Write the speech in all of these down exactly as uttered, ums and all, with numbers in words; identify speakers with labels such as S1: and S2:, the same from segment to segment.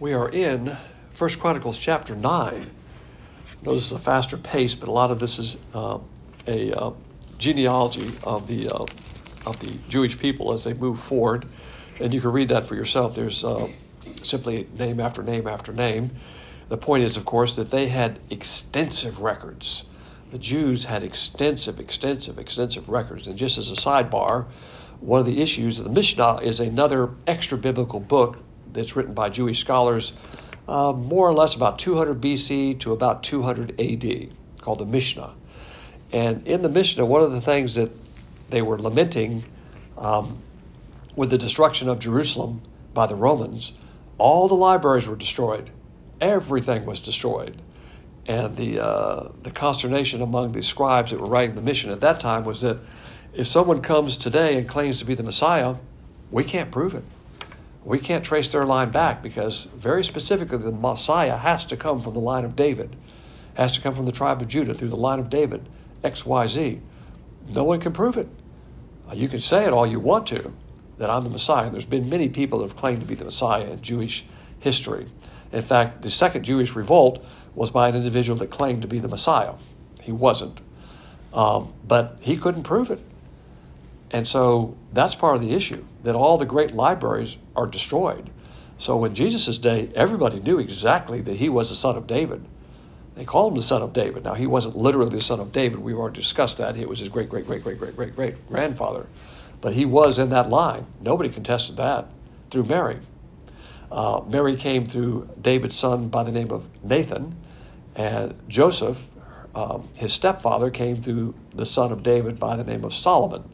S1: We are in First Chronicles chapter nine. Notice a faster pace, but a lot of this is uh, a uh, genealogy of the uh, of the Jewish people as they move forward, and you can read that for yourself. There's uh, simply name after name after name. The point is, of course, that they had extensive records. The Jews had extensive, extensive, extensive records. And just as a sidebar, one of the issues of the Mishnah is another extra biblical book that's written by Jewish scholars uh, more or less about two hundred B C to about two hundred A D, called the Mishnah. And in the Mishnah, one of the things that they were lamenting um, with the destruction of Jerusalem by the Romans, all the libraries were destroyed. Everything was destroyed. And the uh, the consternation among the scribes that were writing the Mishnah at that time was that if someone comes today and claims to be the Messiah, we can't prove it. We can't trace their line back because very specifically the Messiah has to come from the line of David, has to come from the tribe of Judah through the line of David, X Y Z. No one can prove it. You can say it all you want to, that I'm the Messiah. There's been many people that have claimed to be the Messiah in Jewish history. In fact, the second Jewish revolt was by an individual that claimed to be the Messiah. He wasn't. Um, but he couldn't prove it. And so that's part of the issue, that all the great libraries are destroyed. So in Jesus' day, everybody knew exactly that he was the son of David. They called him the son of David. Now, he wasn't literally the son of David. We've already discussed that. It was his great, great, great, great, great, great, great grandfather. But he was in that line. Nobody contested that through Mary. Uh, Mary came through David's son by the name of Nathan, and Joseph, um, his stepfather, came through the son of David by the name of Solomon.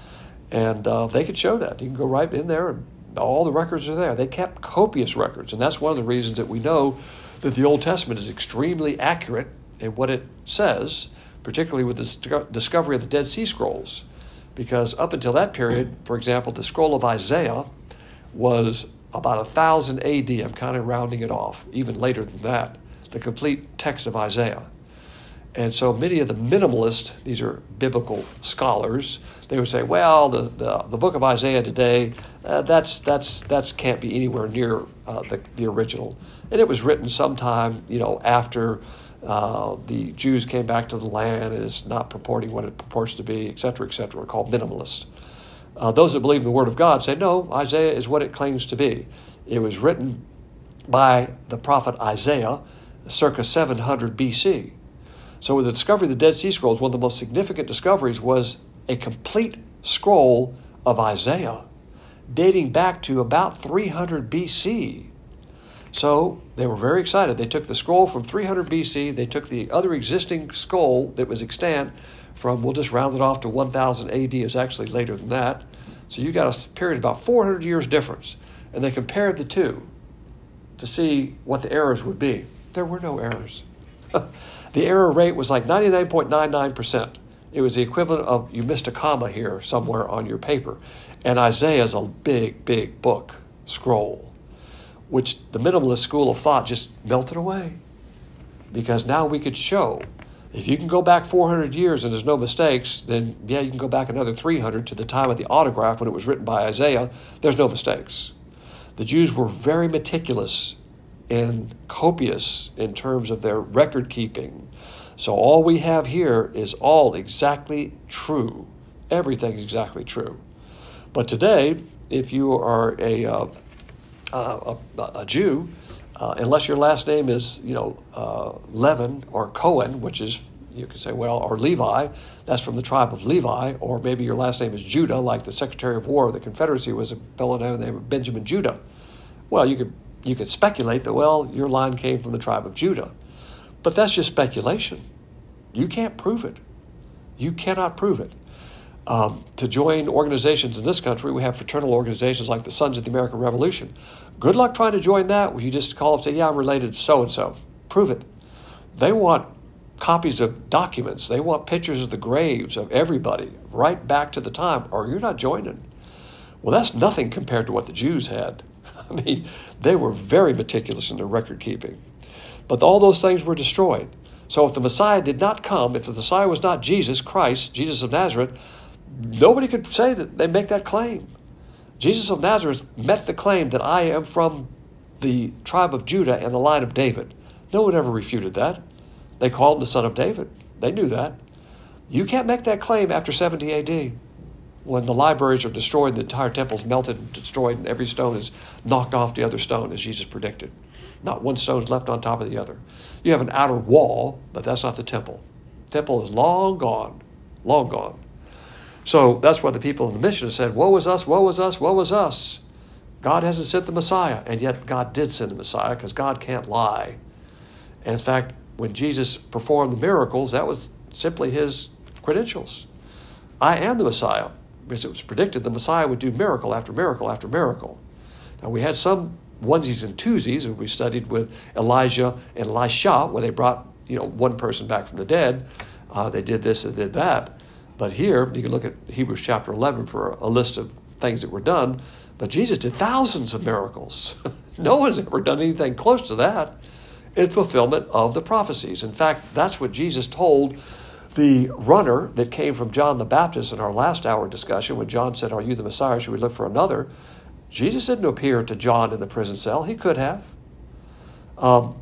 S1: And uh, they could show that. You can go right in there, and all the records are there. They kept copious records, and that's one of the reasons that we know that the Old Testament is extremely accurate in what it says, particularly with the discovery of the Dead Sea Scrolls. Because up until that period, for example, the scroll of Isaiah was about one thousand A D. I'm kind of rounding it off, even later than that, the complete text of Isaiah. And so many of the minimalists, these are biblical scholars, they would say, well, the, the, the book of Isaiah today, uh, that's that's that's can't be anywhere near uh, the, the original. And it was written sometime, you know, after uh, the Jews came back to the land, and it's not purporting what it purports to be, et cetera, et cetera, called minimalists. Uh, those that believe in the Word of God say, no, Isaiah is what it claims to be. It was written by the prophet Isaiah circa seven hundred B C. So with the discovery of the Dead Sea Scrolls, one of the most significant discoveries was a complete scroll of Isaiah dating back to about three hundred B C. So they were very excited. They took the scroll from three hundred B C. They took the other existing scroll that was extant from, we'll just round it off to one thousand A D. It's actually later than that. So you got a period of about four hundred years difference. And they compared the two to see what the errors would be. There were no errors. The error rate was like ninety-nine point nine nine percent. It was the equivalent of you missed a comma here somewhere on your paper. And Isaiah is a big, big book, scroll, which the minimalist school of thought just melted away. Because now we could show, if you can go back four hundred years and there's no mistakes, then yeah, you can go back another three hundred to the time of the autograph when it was written by Isaiah. There's no mistakes. The Jews were very meticulous and copious in terms of their record keeping. So all we have here is all exactly true. Everything's exactly true. But today, if you are a uh, uh, a, a Jew, uh, unless your last name is, you know, uh, Levin or Cohen, which is, you could say, well, or Levi, that's from the tribe of Levi, or maybe your last name is Judah, like the Secretary of War of the Confederacy was a fellow named the name of Benjamin Judah. Well, you could You could speculate that, well, your line came from the tribe of Judah. But that's just speculation. You can't prove it. You cannot prove it. Um, to join organizations in this country, we have fraternal organizations like the Sons of the American Revolution. Good luck trying to join that where you just call up and say, yeah, I'm related to so-and-so. Prove it. They want copies of documents. They want pictures of the graves of everybody right back to the time, or you're not joining. Well, that's nothing compared to what the Jews had. I mean, they were very meticulous in their record keeping. But all those things were destroyed. So if the Messiah did not come, if the Messiah was not Jesus Christ, Jesus of Nazareth, nobody could say that they make that claim. Jesus of Nazareth met the claim that I am from the tribe of Judah and the line of David. No one ever refuted that. They called him the son of David. They knew that. You can't make that claim after seventy A D, when the libraries are destroyed, the entire temple's melted and destroyed, and every stone is knocked off the other stone, as Jesus predicted. Not one stone is left on top of the other. You have an outer wall, but that's not the temple. The temple is long gone, long gone. So that's why the people in the mission said, woe is us, woe is us, woe is us. God hasn't sent the Messiah, and yet God did send the Messiah, because God can't lie. And in fact, when Jesus performed the miracles, that was simply his credentials. I am the Messiah, because it was predicted the Messiah would do miracle after miracle after miracle. Now, we had some onesies and twosies, as we studied with Elijah and Elisha, where they brought, you know, one person back from the dead. Uh, they did this and did that. But here, you can look at Hebrews chapter eleven for a list of things that were done. But Jesus did thousands of miracles. No one's ever done anything close to that in fulfillment of the prophecies. In fact, that's what Jesus told the runner that came from John the Baptist in our last hour discussion, when John said, are you the Messiah? Should we look for another? Jesus didn't appear to John in the prison cell. He could have. Um,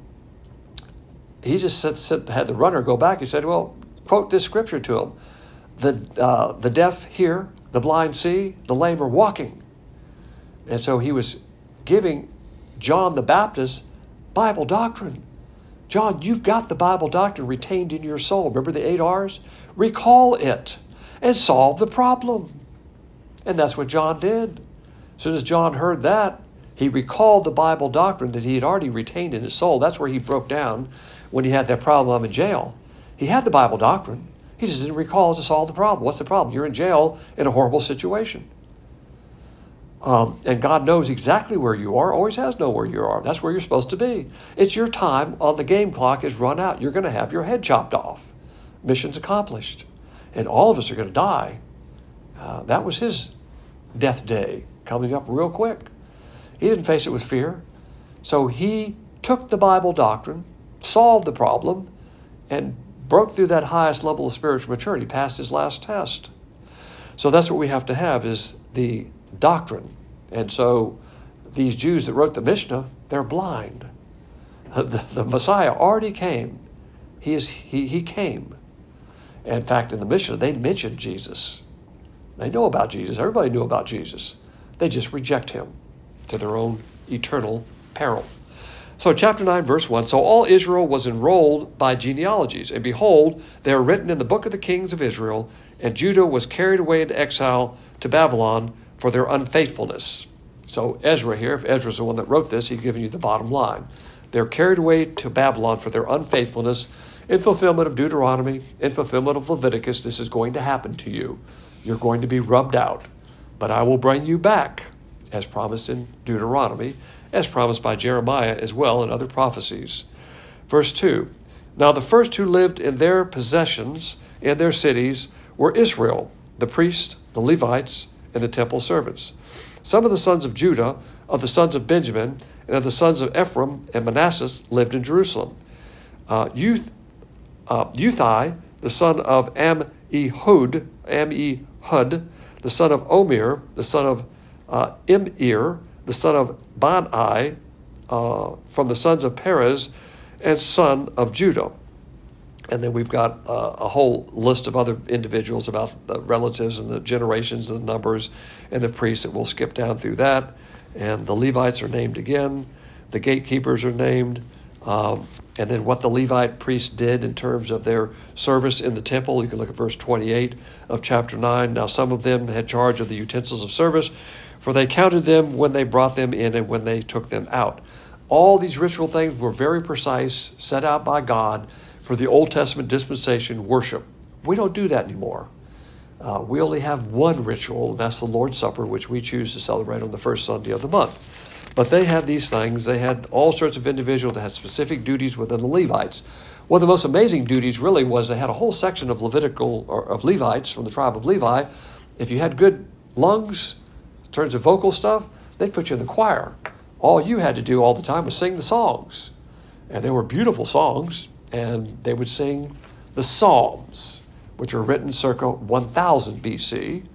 S1: he just said, said, had the runner go back. He said, well, quote this scripture to him. The, uh, the deaf hear, the blind see, the lame are walking. And so he was giving John the Baptist Bible doctrine. John, you've got the Bible doctrine retained in your soul. Remember the eight R's? Recall it and solve the problem. And that's what John did. As soon as John heard that, he recalled the Bible doctrine that he had already retained in his soul. That's where he broke down when he had that problem. I'm in jail. He had the Bible doctrine. He just didn't recall to solve the problem. What's the problem? You're in jail in a horrible situation. Um, and God knows exactly where you are, always has known where you are. That's where you're supposed to be. It's your time on the game clock is run out. You're going to have your head chopped off. Mission's accomplished. And all of us are going to die. Uh, that was his death day coming up real quick. He didn't face it with fear. So he took the Bible doctrine, solved the problem, and broke through that highest level of spiritual maturity, passed his last test. So that's what we have to have, is the doctrine. And so these Jews that wrote the Mishnah, they're blind. The, the Messiah already came. He is he he came. In fact, in the Mishnah, they mentioned Jesus. They know about Jesus. Everybody knew about Jesus. They just reject him to their own eternal peril. So chapter nine, verse one, so all Israel was enrolled by genealogies, and behold, they are written in the book of the kings of Israel, and Judah was carried away into exile to Babylon for their unfaithfulness. So Ezra here, if Ezra's the one that wrote this, he's giving you the bottom line. They're carried away to Babylon for their unfaithfulness in fulfillment of Deuteronomy, in fulfillment of Leviticus. This is going to happen to you. You're going to be rubbed out, but I will bring you back, as promised in Deuteronomy, as promised by Jeremiah as well in other prophecies. Verse two, now the first who lived in their possessions in their cities were Israel, the priests, the Levites, and the temple servants. Some of the sons of Judah, of the sons of Benjamin, and of the sons of Ephraim and Manasseh lived in Jerusalem. Uh, Youth, uh, Uthai, the son of Amihud, Amihud, the son of Omer, the son of uh, Imir, the son of Bani, uh, from the sons of Perez, and son of Judah. And then we've got uh, a whole list of other individuals about the relatives and the generations and the numbers and the priests, that we'll skip down through that. And the Levites are named again. The gatekeepers are named. Um, and then what the Levite priests did in terms of their service in the temple. You can look at verse twenty-eight of chapter nine. Now some of them had charge of the utensils of service, for they counted them when they brought them in and when they took them out. All these ritual things were very precise, set out by God for the Old Testament dispensation worship. We don't do that anymore. Uh, we only have one ritual, and that's the Lord's Supper, which we choose to celebrate on the first Sunday of the month. But they had these things. They had all sorts of individuals that had specific duties within the Levites. One of the most amazing duties really was they had a whole section of Levitical, or of Levites from the tribe of Levi. If you had good lungs, in terms of vocal stuff, they'd put you in the choir. All you had to do all the time was sing the songs. And they were beautiful songs. And they would sing the Psalms, which were written circa one thousand B C.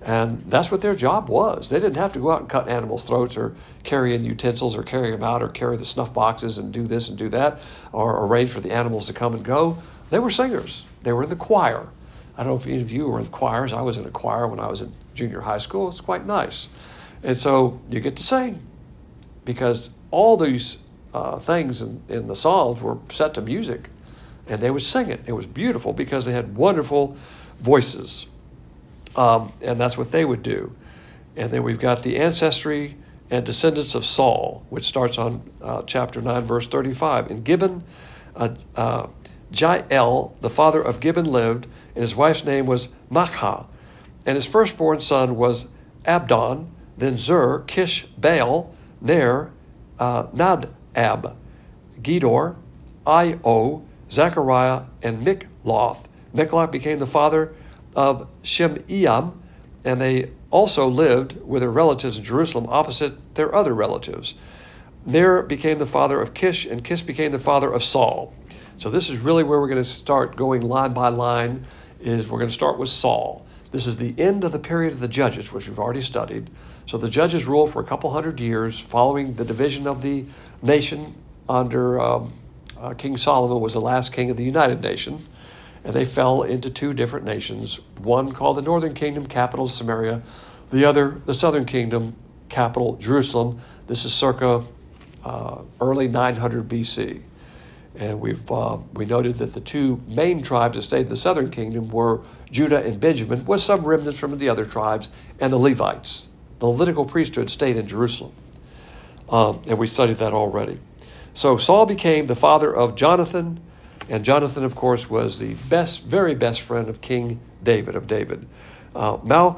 S1: And that's what their job was. They didn't have to go out and cut animals' throats or carry in utensils or carry them out or carry the snuff boxes and do this and do that or arrange for the animals to come and go. They were singers. They were in the choir. I don't know if any of you were in choirs. I was in a choir when I was in junior high school. It's quite nice. And so you get to sing because all these uh, things in, in the Psalms were set to music, and they would sing it. It was beautiful because they had wonderful voices. Um, and that's what they would do. And then we've got the ancestry and descendants of Saul, which starts on uh, chapter nine, verse thirty-five. In Gibeon, uh, uh, Jael, the father of Gibeon, lived, and his wife's name was Maachah. And his firstborn son was Abdon, then Zur, Kish, Baal, Ner, uh, Nadab, Gedor, Io, Zechariah, and Mikloth. Mikloth became the father of Shimeam, and they also lived with their relatives in Jerusalem opposite their other relatives. Ner became the father of Kish, and Kish became the father of Saul. So this is really where we're going to start going line by line, is we're going to start with Saul. This is the end of the period of the Judges, which we've already studied. So the Judges ruled for a couple hundred years following the division of the nation under um, uh, King Solomon was the last king of the United Nation. And they fell into two different nations, one called the Northern Kingdom, capital Samaria, the other, the Southern Kingdom, capital Jerusalem. This is circa uh, early nine hundred B C. And we've uh, we noted that the two main tribes that stayed in the Southern Kingdom were Judah and Benjamin, with some remnants from the other tribes, and the Levites. The Levitical priesthood stayed in Jerusalem. Um, and we studied that already. So Saul became the father of Jonathan, and Jonathan, of course, was the best, very best friend of King David, of David. Uh,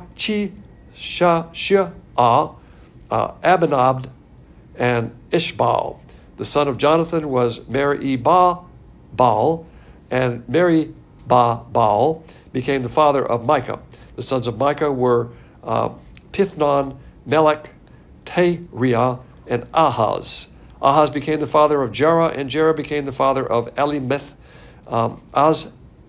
S1: Malchi-Shah, uh, Abinab, and Ishbaal. The son of Jonathan was Merib-Baal, and Merib-Baal became the father of Micah. The sons of Micah were uh, Pithnon, Melech, Teriah, and Ahaz. Ahaz became the father of Jerah, and Jerah became the father of Elimeth, um, Az,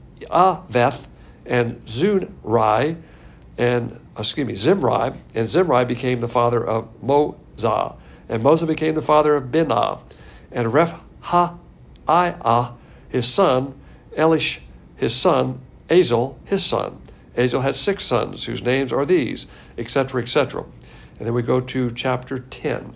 S1: Aveth, and Zunrai, and excuse me, Zimri, and Zimri became the father of Moza, and Moza became the father of Binah, and Rephaiah, his son, Elish, his son, Azel, his son. Azel had six sons, whose names are these, et cetera, et cetera. And then we go to chapter ten.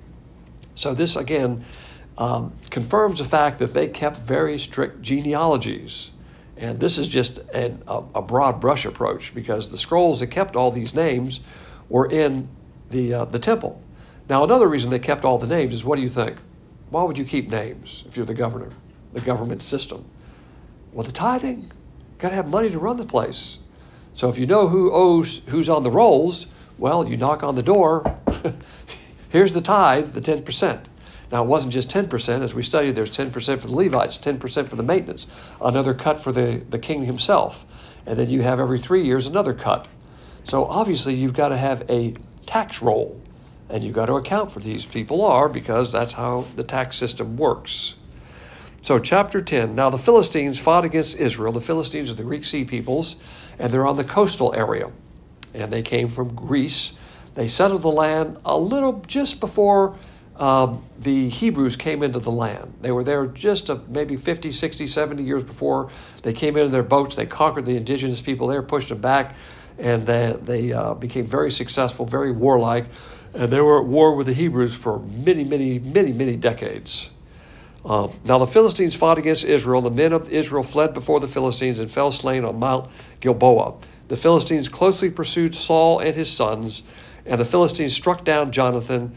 S1: So this, again, um, confirms the fact that they kept very strict genealogies. And this is just an, a, a broad brush approach, because the scrolls that kept all these names were in the uh, the temple. Now, another reason they kept all the names is, what do you think? Why would you keep names if you're the governor, the government system? Well, the tithing. Got to have money to run the place. So if you know who owes, who's on the rolls, well, you knock on the door. Here's the tithe, the ten percent. Now, it wasn't just ten percent. As we studied, there's ten percent for the Levites, ten percent for the maintenance, another cut for the, the king himself. And then you have every three years another cut. So obviously, you've got to have a tax roll. And you've got to account for these people are, because that's how the tax system works. So chapter ten. Now the Philistines fought against Israel. The Philistines are the Greek Sea peoples, and they're on the coastal area. And they came from Greece. They settled the land a little just before um, the Hebrews came into the land. They were there just a, maybe fifty, sixty, seventy years before. They came in their boats. They conquered the indigenous people there, pushed them back, and they, they uh, became very successful, very warlike. And they were at war with the Hebrews for many, many, many, many decades. Um, now the Philistines fought against Israel. The men of Israel fled before the Philistines and fell slain on Mount Gilboa. The Philistines closely pursued Saul and his sons, and the Philistines struck down Jonathan,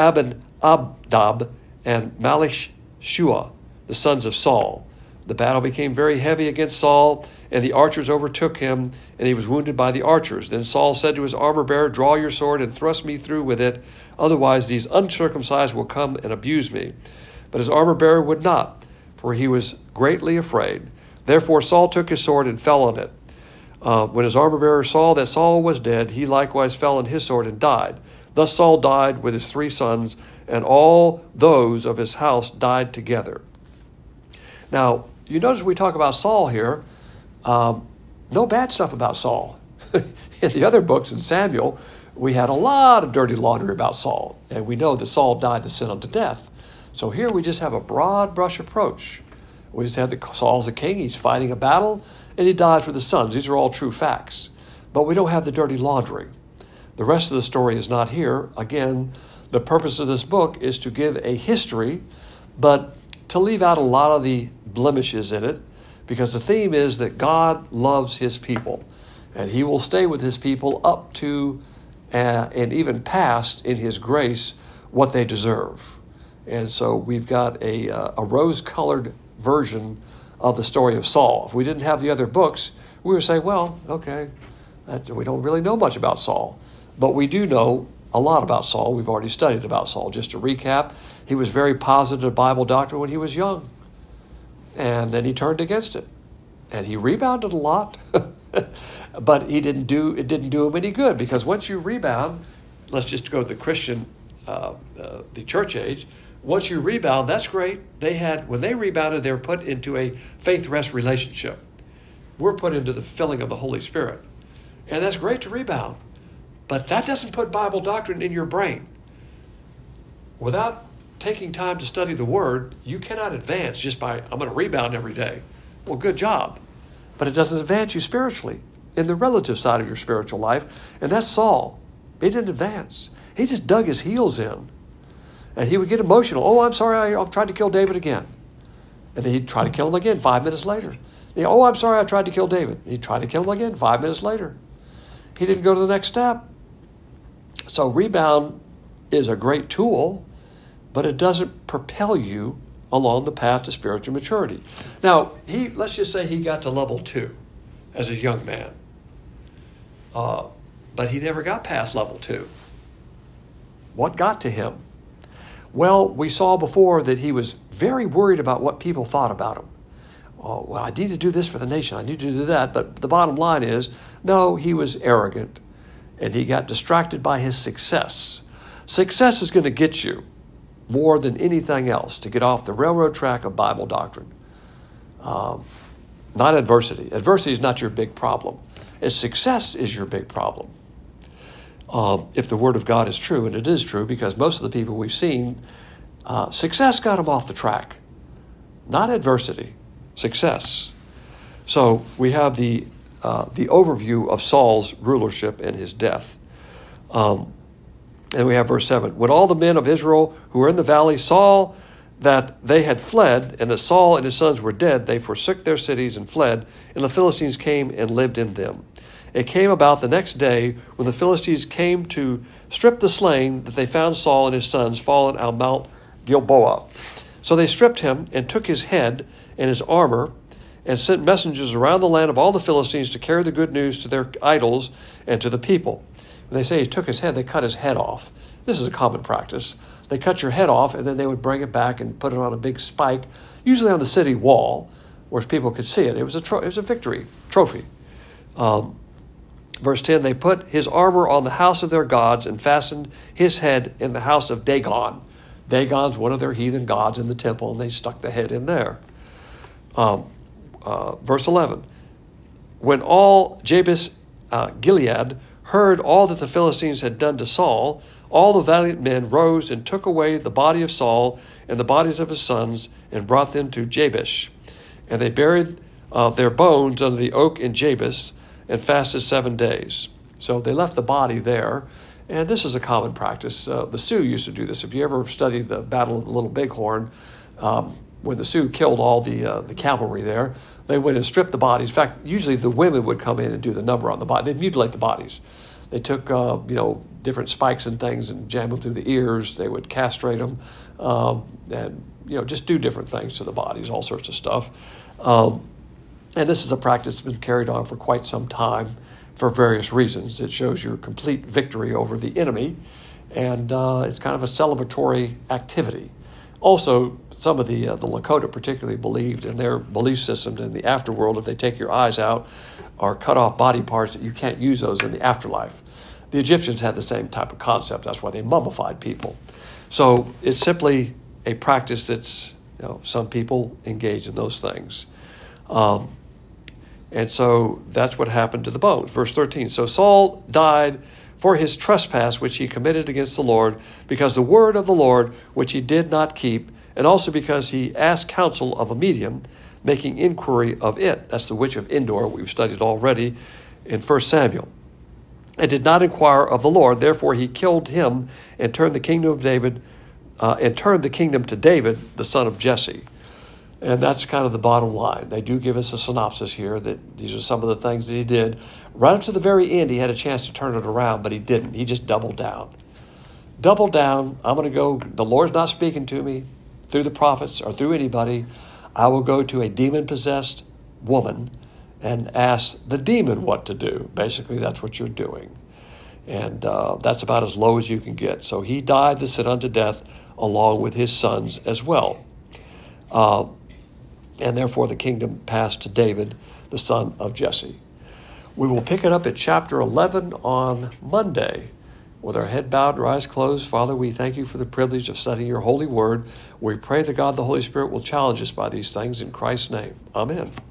S1: Abinadab, and Malchishua, the sons of Saul. The battle became very heavy against Saul, and the archers overtook him, and he was wounded by the archers. Then Saul said to his armor-bearer, "Draw your sword and thrust me through with it, otherwise these uncircumcised will come and abuse me." But his armor-bearer would not, for he was greatly afraid. Therefore Saul took his sword and fell on it. Uh, when his armor-bearer saw that Saul was dead, he likewise fell on his sword and died. Thus Saul died with his three sons, and all those of his house died together. Now, you notice we talk about Saul here. Um, no bad stuff about Saul. In the other books in Samuel, we had a lot of dirty laundry about Saul, and we know that Saul died the sin unto death. So here we just have a broad brush approach. We just have the Saul's a king, he's fighting a battle, and he dies for the sons. These are all true facts. But we don't have the dirty laundry. The rest of the story is not here. Again, the purpose of this book is to give a history, but to leave out a lot of the blemishes in it, because the theme is that God loves his people, and he will stay with his people up to uh, and even past in his grace what they deserve. And so we've got a, uh, a rose-colored version of the story of Saul. If we didn't have the other books, we would say, well, okay, that's, we don't really know much about Saul. But we do know a lot about Saul. We've already studied about Saul. Just to recap, he was very positive of Bible doctrine when he was young. And then he turned against it. And he rebounded a lot. But he didn't do it didn't do him any good, because once you rebound, let's just go to the Christian, uh, uh, the church age, once you rebound, that's great. They had, when they rebounded, they were put into a faith-rest relationship. We're put into the filling of the Holy Spirit. And that's great to rebound. But that doesn't put Bible doctrine in your brain. Without taking time to study the Word, you cannot advance just by, I'm going to rebound every day. Well, good job. But it doesn't advance you spiritually, in the relative side of your spiritual life. And that's Saul. He didn't advance. He just dug his heels in. And he would get emotional. Oh, I'm sorry, I, I tried to kill David again. And then he'd try to kill him again five minutes later. He, oh, I'm sorry, I tried to kill David. He'd try to kill him again five minutes later. He didn't go to the next step. So rebound is a great tool, but it doesn't propel you along the path to spiritual maturity. Now, he let's just say he got to level two as a young man. Uh, but he never got past level two. What got to him? Well, we saw before that he was very worried about what people thought about him. Oh, well, I need to do this for the nation. I need to do that. But the bottom line is, no, he was arrogant, and he got distracted by his success. Success is going to get you more than anything else to get off the railroad track of Bible doctrine. Um, not adversity. Adversity is not your big problem. It's success is your big problem. Um, if the Word of God is true, and it is true, because most of the people we've seen, uh, success got them off the track. Not adversity, success. So we have the uh, the overview of Saul's rulership and his death. Um, and we have verse seven. When all the men of Israel who were in the valley saw that they had fled, and that Saul and his sons were dead, they forsook their cities and fled, and the Philistines came and lived in them. It came about the next day, when the Philistines came to strip the slain, that they found Saul and his sons fallen on Mount Gilboa. So they stripped him and took his head and his armor, and sent messengers around the land of all the Philistines to carry the good news to their idols and to the people. When they say he took his head, they cut his head off. This is a common practice. They cut your head off, and then they would bring it back and put it on a big spike, usually on the city wall, where people could see it. It was a tro- it was a victory trophy. Um, verse ten, they put his armor on the house of their gods and fastened his head in the house of Dagon. Dagon's one of their heathen gods in the temple, and they stuck the head in there. Um, uh, verse eleven, when all Jabes uh, Gilead heard all that the Philistines had done to Saul, all the valiant men rose and took away the body of Saul and the bodies of his sons and brought them to Jabesh. And they buried uh, their bones under the oak in Jabes and fasted seven days. So they left the body there. And this is a common practice. Uh, the Sioux used to do this. If you ever studied the Battle of the Little Bighorn, um, when the Sioux killed all the uh, the cavalry there, they went and stripped the bodies. In fact, usually the women would come in and do the number on the body. They'd mutilate the bodies. They took, uh, you know, different spikes and things and jam them through the ears. They would castrate them um, and, you know, just do different things to the bodies, all sorts of stuff. Um, and this is a practice that's been carried on for quite some time for various reasons. It shows your complete victory over the enemy, and uh, it's kind of a celebratory activity. Also, some of the uh, the Lakota particularly believed in their belief systems in the afterworld, if they take your eyes out or cut off body parts, that you can't use those in the afterlife. The Egyptians had the same type of concept. That's why they mummified people. So it's simply a practice that's, you know, some people engage in those things. Um, And so that's what happened to the bones. Verse thirteen, so Saul died for his trespass which he committed against the Lord, because the word of the Lord which he did not keep, and also because he asked counsel of a medium, making inquiry of it. That's the witch of Endor, we've studied already in First Samuel. And did not inquire of the Lord, therefore he killed him and turned the kingdom of David, uh, and turned the kingdom to David, the son of Jesse. And that's kind of the bottom line. They do give us a synopsis here that these are some of the things that he did. Right up to the very end, he had a chance to turn it around, but he didn't. He just doubled down. Doubled down. I'm going to go, the Lord's not speaking to me through the prophets or through anybody. I will go to a demon-possessed woman and ask the demon what to do. Basically, that's what you're doing. And uh, that's about as low as you can get. So he died to sit unto death along with his sons as well. Uh, and therefore the kingdom passed to David, the son of Jesse. We will pick it up at chapter eleven on Monday. With our head bowed and our eyes closed, Father, we thank you for the privilege of studying your holy word. We pray that God the Holy Spirit will challenge us by these things in Christ's name. Amen.